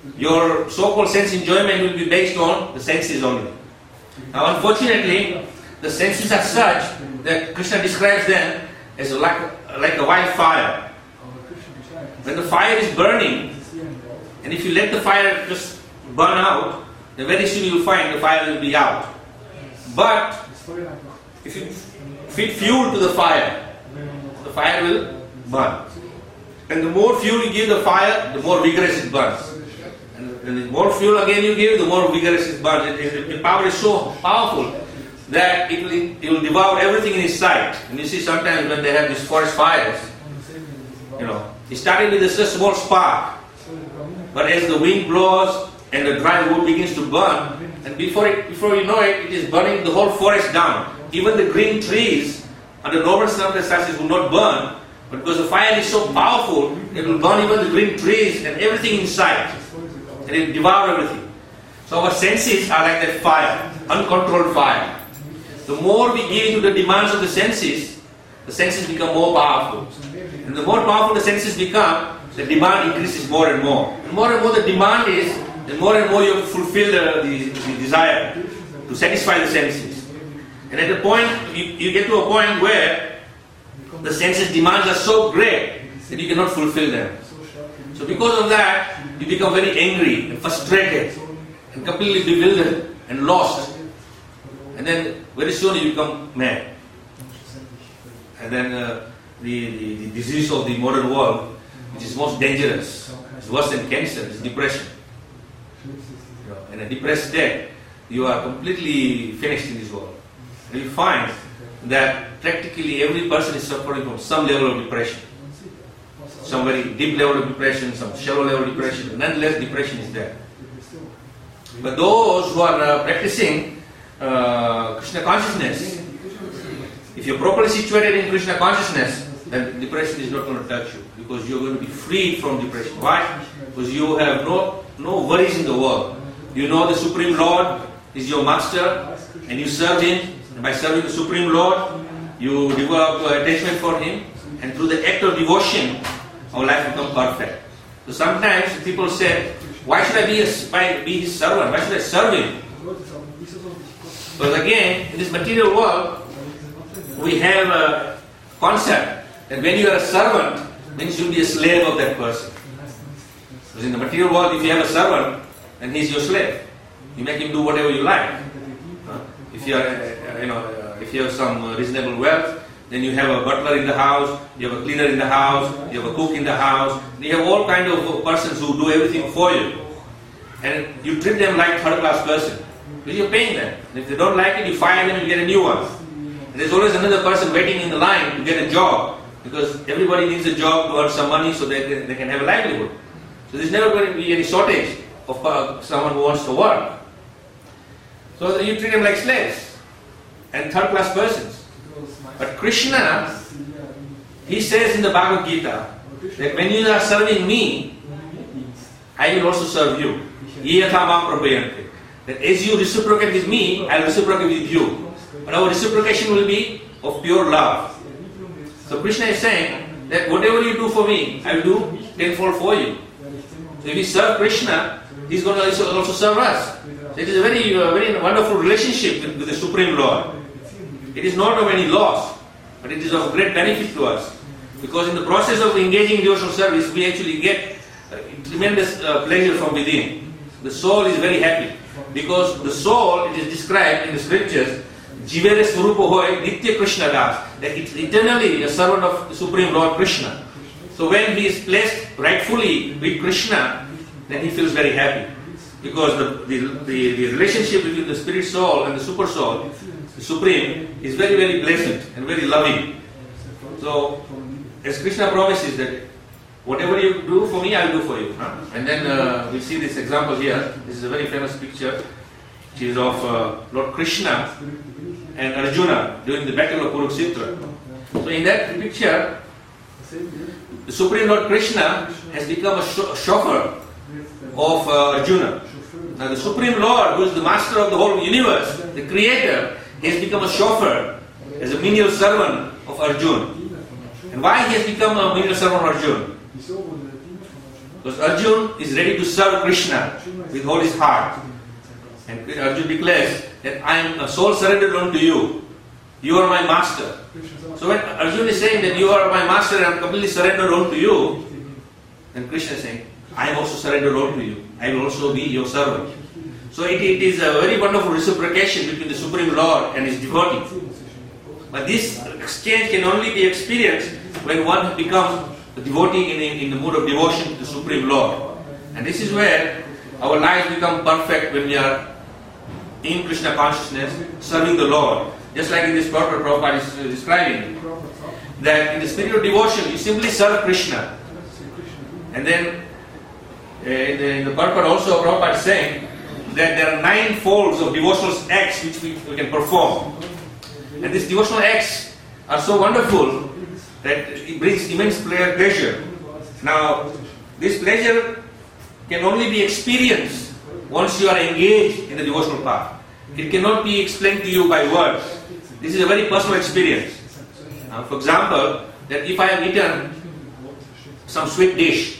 S2: your so-called sense enjoyment will be based on the senses only. Now unfortunately, the senses are such that Krishna describes them as like, like a wildfire. When the fire is burning, and if you let the fire just burn out, then very soon you will find the fire will be out. But if you feed fuel to the fire, the fire will burn. And the more fuel you give the fire, the more vigorous it burns. And the more fuel again you give, the more vigorous it burns. It, it, the power is so powerful that it will, it will devour everything in its sight. And you see sometimes when they have these forest fires, you know, it started with just a small spark. But as the wind blows and the dry wood begins to burn, and before it, before you know it, it is burning the whole forest down. Even the green trees under normal circumstances will not burn, but because the fire is so powerful, it will burn even the green trees and everything in sight. And it will devour everything. So our senses are like that fire, uncontrolled fire. The more we give into the demands of the senses, the senses become more powerful. And the more powerful the senses become, the demand increases more and more. And more and more the demand is, the more and more you fulfill the, the, the desire to satisfy the senses. And at the point, you, you get to a point where the senses demands are so great that you cannot fulfill them. So because of that, you become very angry and frustrated and completely bewildered and lost. And then very soon you become mad. And then uh, the, the, the disease of the modern world, which is most dangerous, is worse than cancer, is depression. You know, in a depressed state, you are completely finished in this world. And you find that practically every person is suffering from some level of depression. Some very deep level of depression, some shallow level of depression, and nonetheless depression is there. But those who are uh, practicing uh, Krishna consciousness, if you're properly situated in Krishna consciousness, then depression is not going to touch you, because you're going to be freed from depression. Why? Because you have no, no worries in the world. You know the Supreme Lord is your master, and you serve Him. And by serving the Supreme Lord, you develop attachment for Him, and through the act of devotion, our life becomes perfect. So sometimes people say, why should I be, a, be His servant? Why should I serve Him? Because again, in this material world, we have a concept that when you are a servant, means you'll be a slave of that person. Because in the material world, if you have a servant, then he's your slave. You make him do whatever you like. If you are, you know, if you have some reasonable wealth, then you have a butler in the house, you have a cleaner in the house, you have a cook in the house, you have all kind of persons who do everything for you. And you treat them like third class person. Because you're paying them. And if they don't like it, you fire them and you get a new one. And there's always another person waiting in the line to get a job, because everybody needs a job to earn some money so that they, they can have a livelihood. So there's never going to be any shortage of uh, someone who wants to work. So you treat them like slaves and third class persons. But Krishna, He says in the Bhagavad Gita that when you are serving me, I will also serve you. That as you reciprocate with me, I will reciprocate with you. But our reciprocation will be of pure love. So Krishna is saying that whatever you do for me, I will do tenfold for you. So if we serve Krishna, He's going to also, also serve us. So it is a very, uh, very wonderful relationship with, with the Supreme Lord. It is not of any loss, but it is of great benefit to us. Because in the process of engaging in devotional service, we actually get uh, tremendous uh, pleasure from within. The soul is very happy. Because the soul, it is described in the scriptures, Jivere Swarupa Hoy Nitya Krishna Das, that it's eternally a servant of the Supreme Lord Krishna. So when he is placed rightfully with Krishna, then he feels very happy. Because the, the, the, the relationship between the spirit soul and the super soul, the Supreme, is very, very pleasant and very loving. So, as Krishna promises that whatever you do for me, I will do for you. Huh? And then uh, we see this example here. This is a very famous picture, which is of uh, Lord Krishna and Arjuna during the battle of Kurukshetra. So in that picture, the Supreme Lord Krishna has become a chauffeur of uh, Arjuna. Now the Supreme Lord, who is the master of the whole universe, the creator, he has become a chauffeur as a menial servant of Arjuna. And why he has become a menial servant of Arjuna? Because Arjuna is ready to serve Krishna with all his heart. And Arjuna declares that I am a soul surrendered unto you. you are my master. So when Arjuna is saying that you are my master and I am completely surrendered all to you, then Krishna is saying, I am also surrendered all to you. I will also be your servant. So it, it is a very wonderful reciprocation between the Supreme Lord and his devotee. But this exchange can only be experienced when one becomes a devotee in, in, in the mood of devotion to the Supreme Lord. And this is where our lives become perfect, when we are in Krishna consciousness, serving the Lord. Just like in this purport Prabhupada is describing, that in the spirit of devotion, you simply serve Krishna. And then uh, in the, in the purport also Prabhupada is saying that there are nine folds of devotional acts which we, we can perform. And these devotional acts are so wonderful that it brings immense pleasure. Now, this pleasure can only be experienced once you are engaged in the devotional path. It cannot be explained to you by words. This is a very personal experience. Uh, for example, that if I have eaten some sweet dish,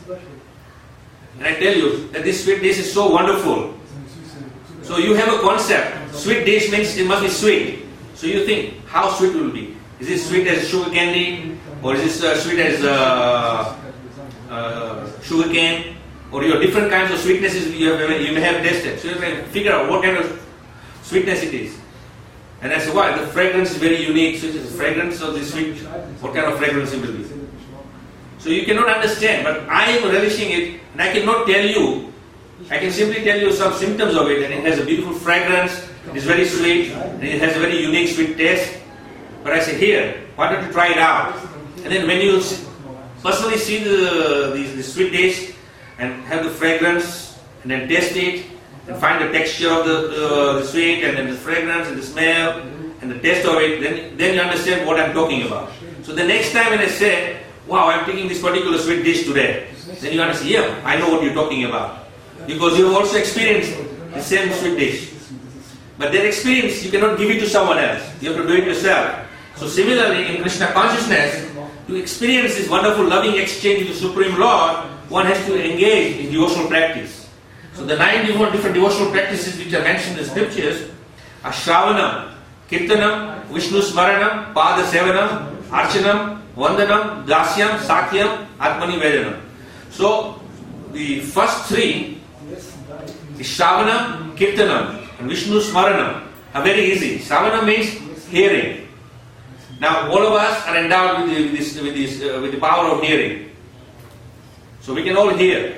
S2: and I tell you that this sweet dish is so wonderful, so you have a concept. Sweet dish means it must be sweet. So you think, how sweet it will be? Is it sweet as sugar candy? Or is it uh, sweet as uh, uh, sugar cane? Or your different kinds of sweetnesses you, have, you may have tasted. So you can figure out what kind of sweetness it is. And I say, why? The fragrance is very unique. So it is the fragrance of the sweet. What kind of fragrance it will be? So you cannot understand, but I am relishing it, and I cannot tell you. I can simply tell you some symptoms of it, and it has a beautiful fragrance, it is very sweet, and it has a very unique sweet taste. But I say, here, why don't you try it out? And then when you personally see the, the, the sweet dish, and have the fragrance, and then taste it, and find the texture of the, uh, the sweet, and then the fragrance, and the smell, and the taste of it, then, then you understand what I'm talking about. So the next time when I say, wow, I'm taking this particular sweet dish today, then you understand, yeah, I know what you're talking about. Because you have also experienced the same sweet dish. But that experience, you cannot give it to someone else. You have to do it yourself. So similarly, in Krishna consciousness, to experience this wonderful loving exchange with the Supreme Lord, one has to engage in devotional practice. So the nine different devotional practices which are mentioned in the scriptures are Shravanam, Kirtanam, Vishnu Smaranam, Pada Sevanam, Archanam, Vandanam, Dasyam, Sakyam, Atmani Vedanam. So the first three is Shravanam, Kirtanam, and Vishnu Smaranam are very easy. Shravana means hearing. Now all of us are endowed with, the, with, this, with, this, uh, with the power of hearing. So we can all hear.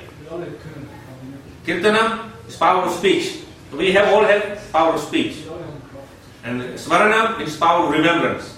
S2: Kirtanam is power of speech. So we have all have power of speech. And Smaranam is power of remembrance.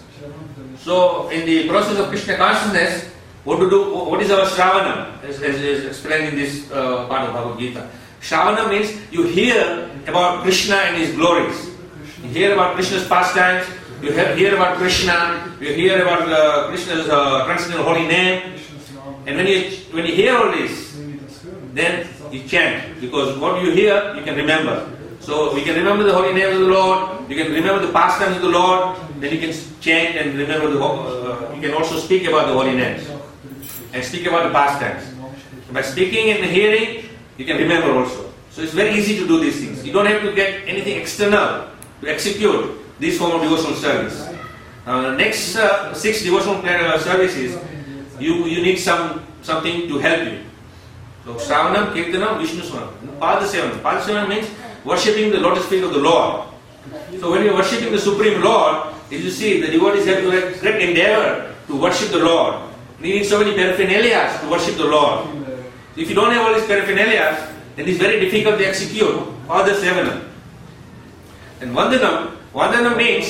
S2: So in the process of Krishna consciousness, what to do? What is our Shravanam? As, as, as explained in this uh, part of Bhagavad Gita. Shravana means you hear about Krishna and his glories. You hear about Krishna's pastimes. You hear about Krishna. You hear about uh, Krishna's uh, transcendental holy name. And when you when you hear all this, then you chant, because what you hear you can remember. So we can remember the holy name of the Lord. You can remember the pastimes of the Lord. Then you can chant and remember the. Uh, you can also speak about the holy names and speak about the pastimes. By speaking and hearing, you can remember also. So it's very easy to do these things. You don't have to get anything external to execute this form of devotional service. Uh, the next uh, six devotional uh, services, you you need some something to help you. So Shravanam, Kirtanam, Vishnu Smaranam. Pada Sevanam. Pada Sevanam means worshipping the lotus feet of the Lord. So when you are worshipping the Supreme Lord, as you see, the devotees have to have great endeavor to worship the Lord. You need so many paraphernalia to worship the Lord. So if you don't have all these paraphernalia, then it's very difficult to execute Pada Sevanam. And Vandanam, Vandanam means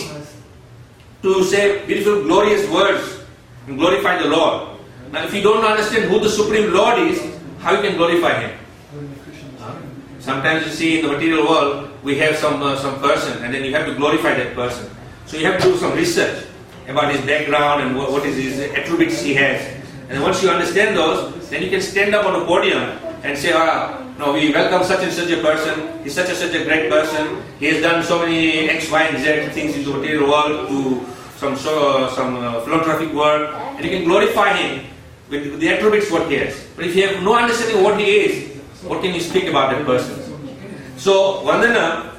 S2: to say beautiful, glorious words and glorify the Lord. Now, if you don't understand who the Supreme Lord is, how you can glorify Him? Sometimes you see in the material world, we have some uh, some person, and then you have to glorify that person. So you have to do some research about his background and what, what is his attributes he has. And once you understand those, then you can stand up on a podium and say, ah, no, we welcome such and such a person. He's such and such a great person. He has done so many X, Y, and Z things in the material world, to some so, some uh, philanthropic work, and you can glorify him with, with the attributes what he has. But if you have no understanding of what he is, what can you speak about that person? So Vandana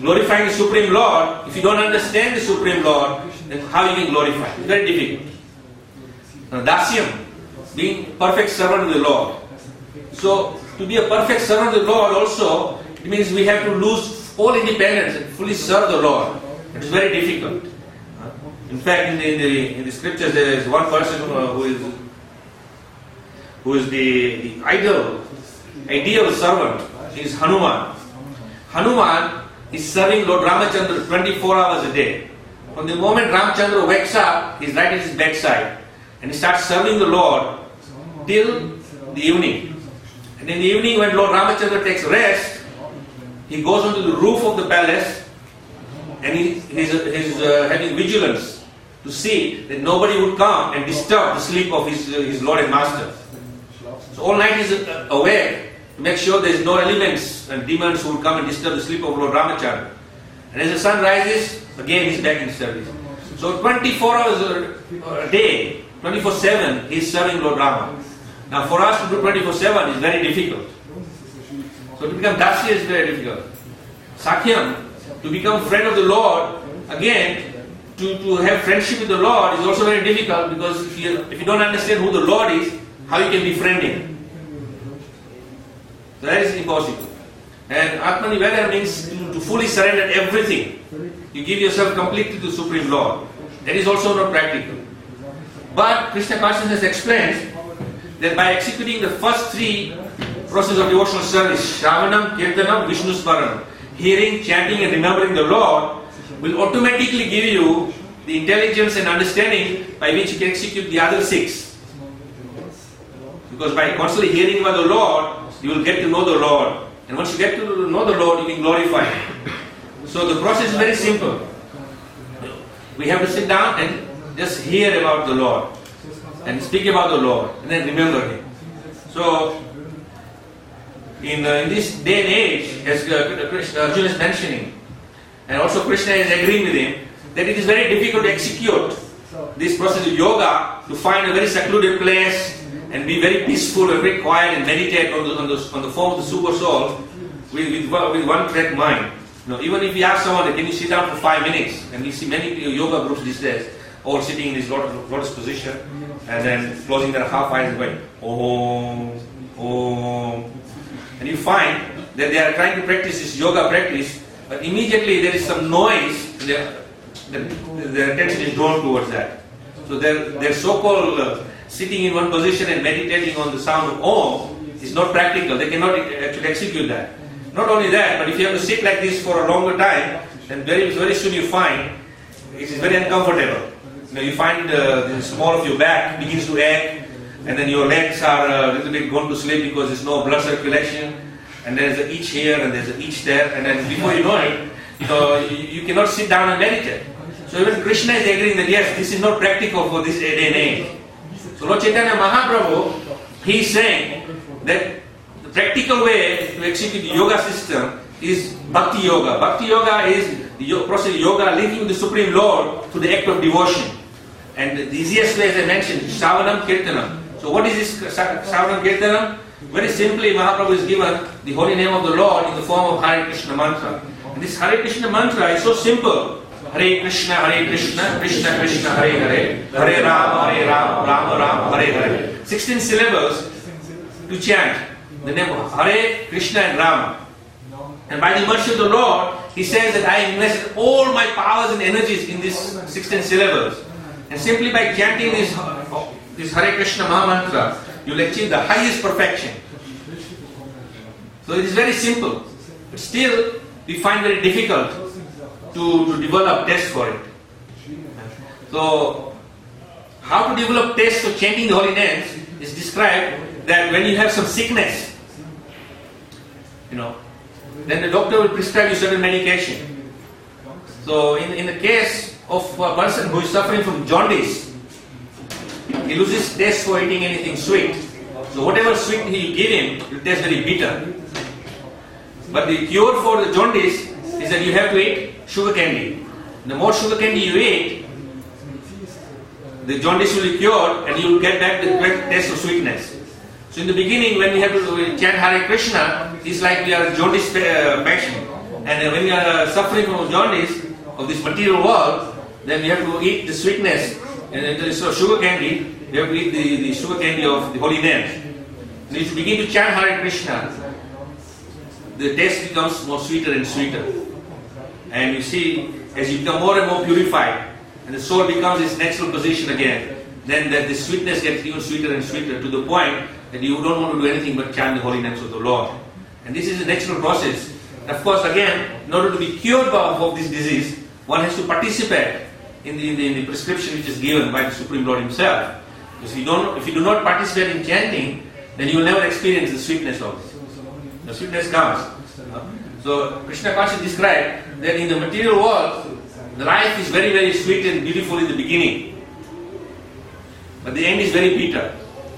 S2: glorifying the Supreme Lord, if you don't understand the Supreme Lord, then how you can glorify? It's very difficult. Now, dasyam, being perfect servant of the Lord. So, to be a perfect servant of the Lord also, it means we have to lose all independence and fully serve the Lord. It is very difficult. In fact, in the, in the, in the scriptures, there is one person who is who is the, the ideal, ideal servant. He is Hanuman. Hanuman is serving Lord Ramachandra twenty-four hours a day. From the moment Ramachandra wakes up, he is right at his bedside and he starts serving the Lord till the evening. And in the evening, when Lord Ramachandra takes rest, he goes onto the roof of the palace and he is uh, having vigilance to see that nobody would come and disturb the sleep of his, uh, his Lord and Master. So all night he is uh, awake to make sure there is no elements and demons who would come and disturb the sleep of Lord Ramachandra. And as the sun rises, again he is back in service. So twenty-four hours a day, twenty-four seven, he is serving Lord Rama. Now for us to do twenty-four seven is very difficult. So to become Dasya is very difficult. Sakhyam, to become friend of the Lord, again, to, to have friendship with the Lord is also very difficult, because if you, if you don't understand who the Lord is, how you can befriend Him? So that is impossible. And Atmaniveda means to, to fully surrender everything. You give yourself completely to the Supreme Lord. That is also not practical. But Krishna consciousness explains that by executing the first three processes of devotional service, Shravanam, Kirtanam, Vishnu Smaranam, hearing, chanting and remembering the Lord, will automatically give you the intelligence and understanding by which you can execute the other six. Because by constantly hearing about the Lord, you will get to know the Lord. And once you get to know the Lord, you can glorify Him. So the process is very simple. We have to sit down and just hear about the Lord and speak about the Lord and then remember Him. So in, uh, in this day and age, as uh, Krishna, Arjuna is mentioning, and also Krishna is agreeing with him, that it is very difficult to execute this process of yoga, to find a very secluded place and be very peaceful and very quiet and meditate on the, on the, on the form of the super soul with, with, with one track mind. You know, even if you ask someone, can you sit down for five minutes? And we see many yoga groups these days, all sitting in this lotus position and then closing their half eyes and going, Om, Om. And you find that they are trying to practice this yoga practice, but immediately there is some noise, their, their attention is drawn towards that. So their, their so-called uh, sitting in one position and meditating on the sound of Om is not practical. They cannot actually execute that. Not only that, but if you have to sit like this for a longer time, then very, very soon you find it is very uncomfortable. You know, you find uh, the small of your back begins to ache, and then your legs are a little bit gone to sleep because there's no blood circulation, and there's an itch here and there's an itch there, and then before you know it, you know, you, you cannot sit down and meditate. So even Krishna is agreeing that yes, this is not practical for this day and age. So Lord Chaitanya Mahaprabhu, he is saying that the practical way to execute the yoga system is Bhakti Yoga. Bhakti Yoga is the process of yoga linking the Supreme Lord to the act of devotion. And the easiest way, as I mentioned, Shravanam Kirtanam. So what is this Shravanam Kirtanam? Very simply, Mahaprabhu is given the holy name of the Lord in the form of Hare Krishna mantra. And this Hare Krishna mantra is so simple. Hare Krishna, Hare Krishna, Krishna Krishna, Hare Hare, Hare Rama, Hare Rama, Rama Rama, Hare Hare. sixteen syllables to chant the name of Hare Krishna and Rama. And by the mercy of the Lord, he says that I invested all my powers and energies in these sixteen syllables. And simply by chanting this, this Hare Krishna Maha Mantra, you will achieve the highest perfection. So it is very simple. But still, we find very difficult to, to develop taste for it. So, how to develop taste for chanting the holy names is described that when you have some sickness, you know, then the doctor will prescribe you certain medication. So, in, in the case of a person who is suffering from jaundice, he loses taste for eating anything sweet. So, whatever sweet he give him, it will taste very bitter. But the cure for the jaundice is that you have to eat sugar candy. The more sugar candy you eat, the jaundice will be cured and you will get back the taste of sweetness. So in the beginning, when we have to chant Hare Krishna, it's like we are jaundice patient. And uh, when you are uh, suffering from jaundice of this material world, then you have to eat the sweetness. And then there is so sugar candy, you have to eat the, the sugar candy of the holy name. And if you begin to chant Hare Krishna, the taste becomes more sweeter and sweeter. And you see, as you become more and more purified, and the soul becomes its natural position again, then that the sweetness gets even sweeter and sweeter to the point that you don't want to do anything but chant the holy names of the Lord. And this is a natural process. And of course, again, in order to be cured of this disease, one has to participate in the, in the, in the prescription which is given by the Supreme Lord Himself. Because if you, don't, if you do not participate in chanting, then you will never experience the sweetness of it. The sweetness comes. So Krishna consciousness described that in the material world, the life is very, very sweet and beautiful in the beginning, but the end is very bitter.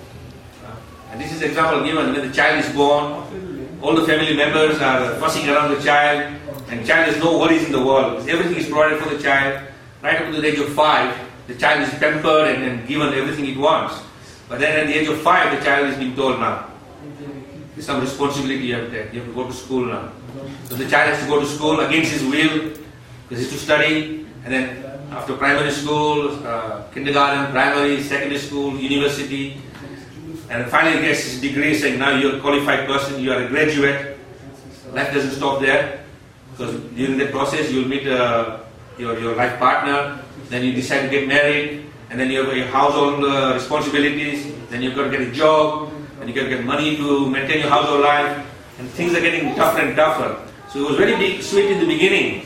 S2: And this is an example given when the child is born. All the family members are fussing around the child, and the child has no worries in the world. Everything is provided for the child. Right up to the age of five, the child is pampered and, and given everything it wants. But then at the age of five, the child is being told now, there's some responsibility you have to take. You have to go to school now. So the child has to go to school against his will, because he has to study. And then after primary school, uh, kindergarten, primary, secondary school, university, and finally he gets his degree saying now you're a qualified person, you are a graduate. Life doesn't stop there, because during that process you'll meet uh, your, your life partner, then you decide to get married, and then you have your household uh, responsibilities, then you've got to get a job, and you got to get money to maintain your household life, and things are getting tougher and tougher. So it was very big, sweet in the beginning,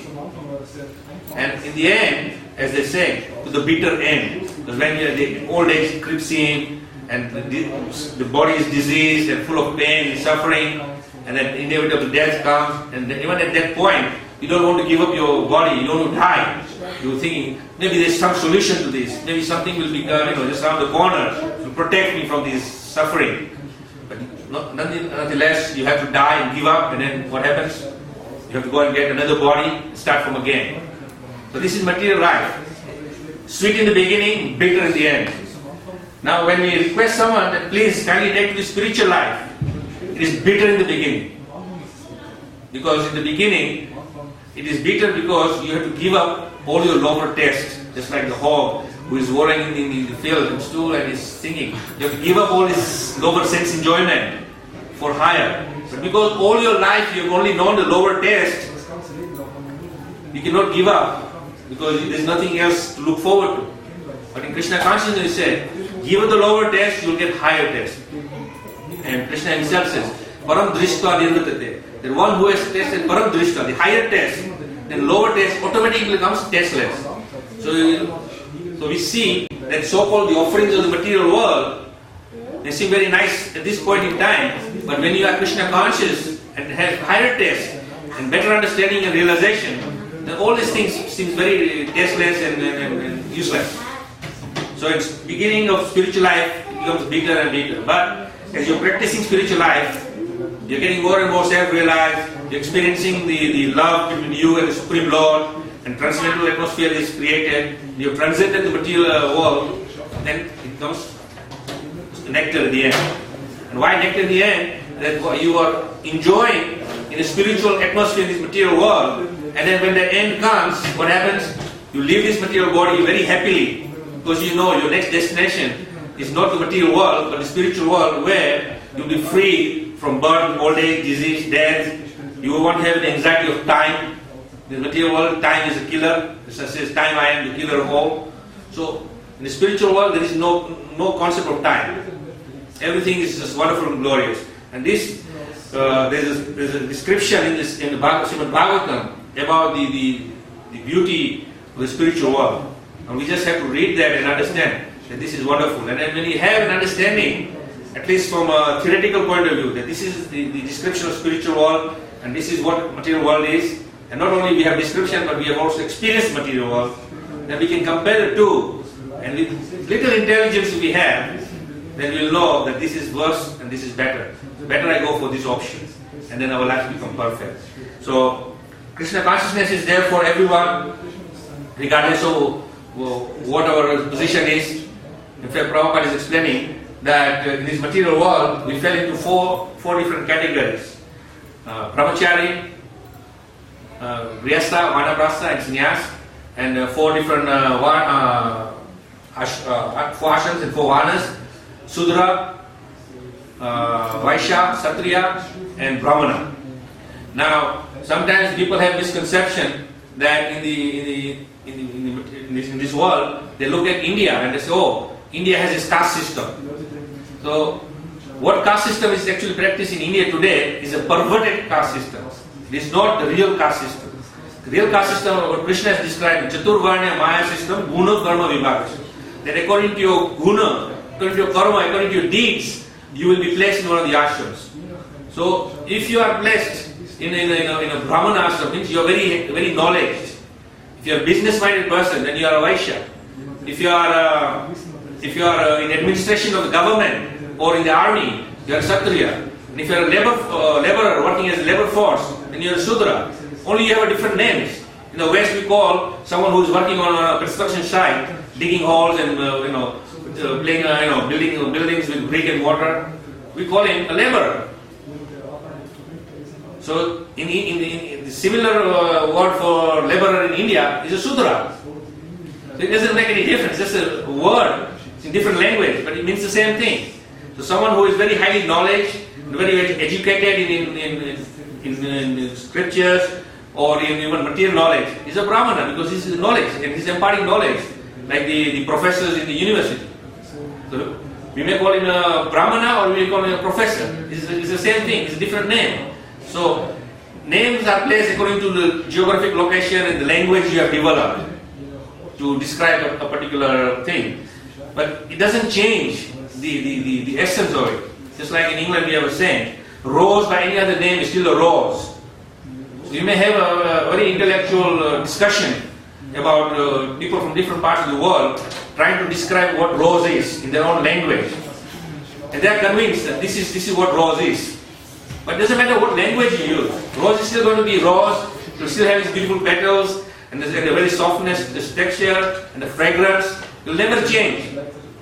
S2: and in the end, as they say, to the bitter end. Because when you, the old age creeps in, and the, the body is diseased and full of pain and suffering, and then inevitable death comes, and then even at that point, you don't want to give up your body, you don't want to die. You're thinking, maybe there's some solution to this, maybe something will be, uh, you know, just around the corner to protect me from this suffering. But not, nonetheless, you have to die and give up, and then what happens? You have to go and get another body and start from again. So this is material life. Sweet in the beginning, bitter in the end. Now when we request someone that please kindly take to the spiritual life, it is bitter in the beginning. Because in the beginning, it is bitter because you have to give up all your lower tastes, just like the hog who is wallowing in, in the field and stool and is singing. You have to give up all his lower sense enjoyment for higher. But because all your life you have only known the lower taste, you cannot give up, because there is nothing else to look forward to. But in Krishna consciousness, he said, give up the lower taste, you will get higher taste. And Krishna himself says, Param Drishta Nirvatate. The one who has tasted Param Drishta, the higher taste, then lower taste automatically becomes tasteless. So, so we see that so-called the offerings of the material world, they seem very nice at this point in time, but when you are Krishna conscious and have higher taste and better understanding and realization, then all these things seem very tasteless and, and, and useless. So it's beginning of spiritual life, it becomes bigger and bigger. But as you're practicing spiritual life, you're getting more and more self-realized, you're experiencing the, the love between you and the Supreme Lord, and transcendental atmosphere is created, you've transcended the material world, then it becomes nectar at the end. And why nectar at the end? That you are enjoying in a spiritual atmosphere in this material world, and then when the end comes, what happens? You leave this material body very happily, because you know your next destination is not the material world, but the spiritual world, where you'll be free from birth, old age, disease, death. You won't have the anxiety of time. In the material world, time is a killer. Krishna says, time I am the killer of all. So, in the spiritual world, there is no no concept of time. Everything is just wonderful and glorious. And this, uh, there's, a, there's a description in this in the Srimad Bhagavatam about the, the, the beauty of the spiritual world. And we just have to read that and understand that this is wonderful. And then when you have an understanding, at least from a theoretical point of view, that this is the, the description of spiritual world, and this is what material world is, and not only we have description, but we have also experienced material world, then we can compare the two, and with little intelligence we have, then we'll know that this is worse and this is better. Better I go for this option, and then our life become perfect. So, Krishna consciousness is there for everyone, regardless of what our position is. In fact, Prabhupada is explaining that in this material world, we fell into four, four different categories. Uh, brahmachari, uh, Grihastha, Vanaprastha and Sannyas, and uh, four different uh, va- uh, ash- uh, four ashrams and four vanas, Sudra, uh, Vaishya, Kshatriya and Brahmana. Now, sometimes people have misconception that in the in the in, the, in, the, in, this, in this world they look at India and they say, oh, India has its caste system. So, what caste system is actually practiced in India today is a perverted caste system. It is not the real caste system. The real caste system, what Krishna has described, Chaturvarnya Maya system, Guna Karma Vibhaga. That according to your guna, according to your karma, according to your deeds, you will be placed in one of the ashrams. So, if you are placed in, in, in, a, in a Brahmana ashram, means you are very, very knowledge. If you are a business-minded person, then you are a Vaishya. If you are uh, if you are uh, in administration of the government or in the army, you are a Kshatriya. And if you are a labor uh, laborer working as a labor force, then you are a Sudra. Only you have a different names. In the West, we call someone who is working on a construction site, digging holes and uh, you know uh, playing uh, you know building uh, buildings with brick and mortar. We call him a laborer. So, in, in, in, in the similar uh, word for laborer in India is a Sudra. So it doesn't make any difference. It's just a word. It's in different language, but it means the same thing. So someone who is very highly knowledge, very educated in in, in, in, in, in scriptures or in even material knowledge is a Brahmana because this is knowledge and he's imparting knowledge like the, the professors in the university. So we may call him a Brahmana or we may call him a professor. It's, it's the same thing. It's a different name. So names are placed according to the geographic location and the language you have developed to describe a, a particular thing. But it doesn't change the, the, the, the essence of it. Just like in England we have a saying, rose by any other name is still a rose. So you may have a, a very intellectual uh, discussion about uh, people from different parts of the world trying to describe what rose is in their own language. And they are convinced that this is, this is what rose is. But it doesn't matter what language you use. Rose is still going to be rose, it will still have its beautiful petals, and the, and the very softness, the texture, and the fragrance. It will never change.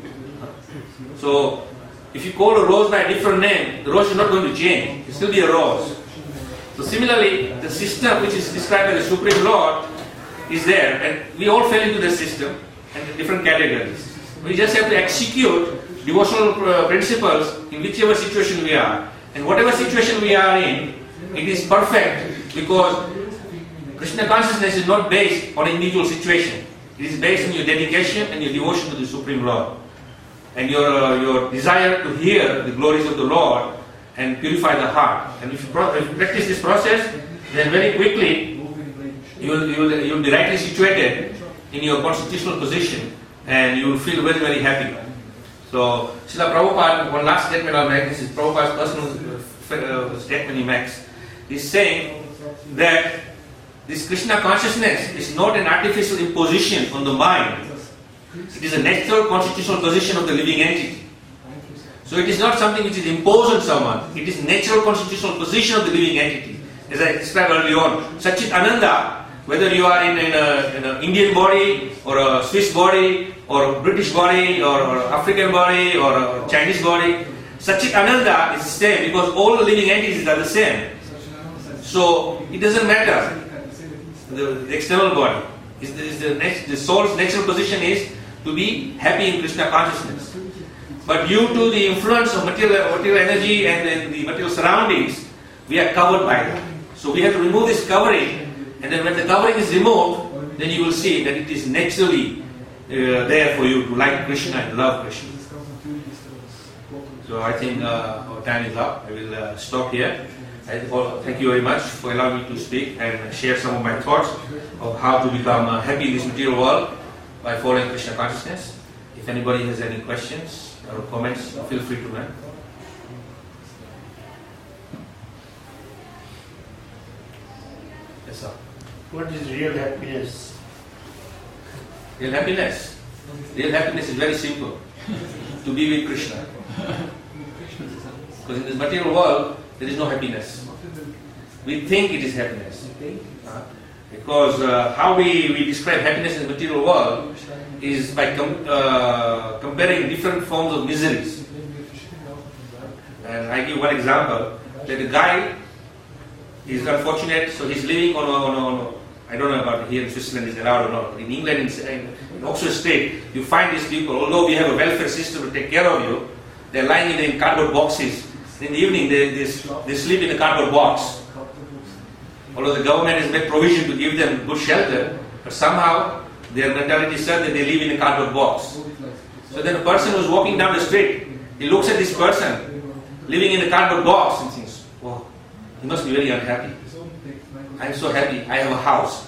S2: So, if you call a rose by a different name, the rose is not going to change. It will still be a rose. So similarly, the system which is described by the Supreme Lord is there, and we all fell into the system and different categories. We just have to execute devotional uh, principles in whichever situation we are. And whatever situation we are in, it is perfect because Krishna consciousness is not based on an individual situation. It is based on your dedication and your devotion to the Supreme Lord. And your, uh, your desire to hear the glories of the Lord and purify the heart. And if you, pro- if you practice this process, then very quickly you will, you, will, you will be rightly situated in your constitutional position and you will feel very, very happy. So, Srila Prabhupada, one last statement I'll make, this is Prabhupada's personal uh, statement he makes. He's saying that this Krishna consciousness is not an artificial imposition on the mind. It is a natural constitutional position of the living entity. So it is not something which is imposed on someone. It is natural constitutional position of the living entity. As I described earlier on, Satchit Ananda, whether you are in, in an Indian body or a Swiss body or a British body or, or African body or a Chinese body, Satchit Ananda is the same because all the living entities are the same. So it doesn't matter the, the external body. Is the, is the, next, the soul's natural position is to be happy in Krishna consciousness. But due to the influence of material, material energy and, and the material surroundings, we are covered by that. So we have to remove this covering, and then when the covering is removed, then you will see that it is naturally uh, there for you to like Krishna and love Krishna. So I think uh, our time is up. I will uh, stop here. I thank you very much for allowing me to speak and share some of my thoughts of how to become uh, happy in this material world by following Krishna consciousness. If anybody has any questions or comments, feel free to make. Yes, sir.
S4: What is real happiness?
S2: Real happiness? Real happiness is very simple. To be with Krishna. Because in this material world, there is no happiness. We think it is happiness. Uh, because uh, how we, we describe happiness in the material world is by com- uh, comparing different forms of miseries. And I give one example, that a guy He's unfortunate, so he's living on a, on a, on a I don't know about here in Switzerland is allowed or not. In England, in, in Oxford State, you find these people, although we have a welfare system to take care of you, they're lying in, in cardboard boxes. In the evening, they, they, they sleep in a cardboard box. Although the government has made provision to give them good shelter, but somehow their mentality is that they live in a cardboard box. So then a person who's walking down the street, he looks at this person living in a cardboard box and thinks, wow, he must be very unhappy. I'm so happy, I have a house.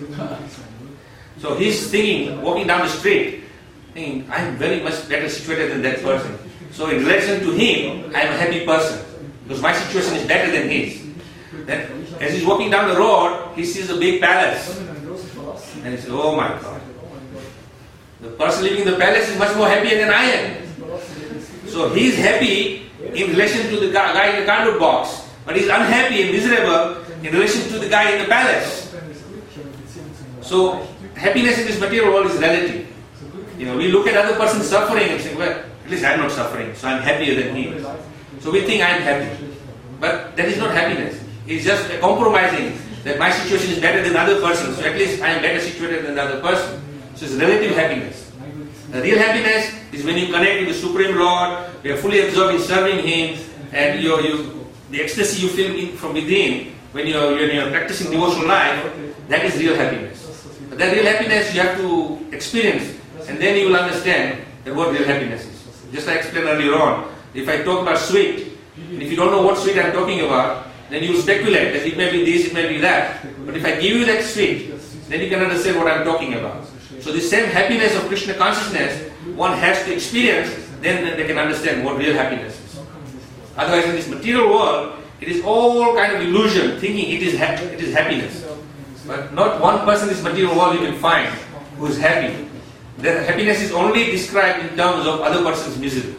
S2: So he's thinking, walking down the street, thinking, I'm very much better situated than that person. So in relation to him, I'm a happy person, because my situation is better than his. Then as he's walking down the road, he sees a big palace. And he says, oh my God. The person living in the palace is much more happier than I am. So he's happy in relation to the guy in the cardboard box, but he's unhappy and miserable in relation to the guy in the palace. So happiness in this material world is relative. You know, we look at other person's suffering and say, well, at least I'm not suffering, so I'm happier than he is. So we think I'm happy. But that is not happiness. It's just a compromising that my situation is better than other person's, so at least I am better situated than the other person. So it's relative happiness. The real happiness is when you connect with the Supreme Lord, you are fully absorbed in serving Him, and you, you, the ecstasy you feel in, from within when you are, when you are practicing devotional life, that is real happiness. But that real happiness you have to experience, and then you will understand that what real happiness is. Just like I explained earlier on, if I talk about sweet, and if you don't know what sweet I am talking about, then you will speculate that it may be this, it may be that. But if I give you that sweet, then you can understand what I am talking about. So the same happiness of Krishna consciousness, one has to experience, then they can understand what real happiness is. Otherwise, in this material world, it is all kind of illusion, thinking it is ha- it is happiness. But not one person in this material world you can find who is happy. The happiness is only described in terms of other person's misery.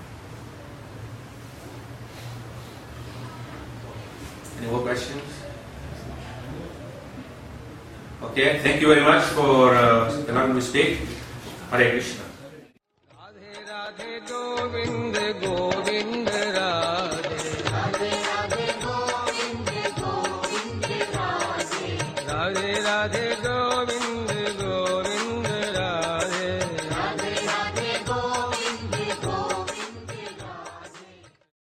S2: Any more questions? Okay, thank you very much for uh, allowing me to speak. Hare Krishna.
S1: Radhe Radhe Govind Govind Radhe. Radhe Radhe Govind Govind Radhe. Radhe Radhe Govind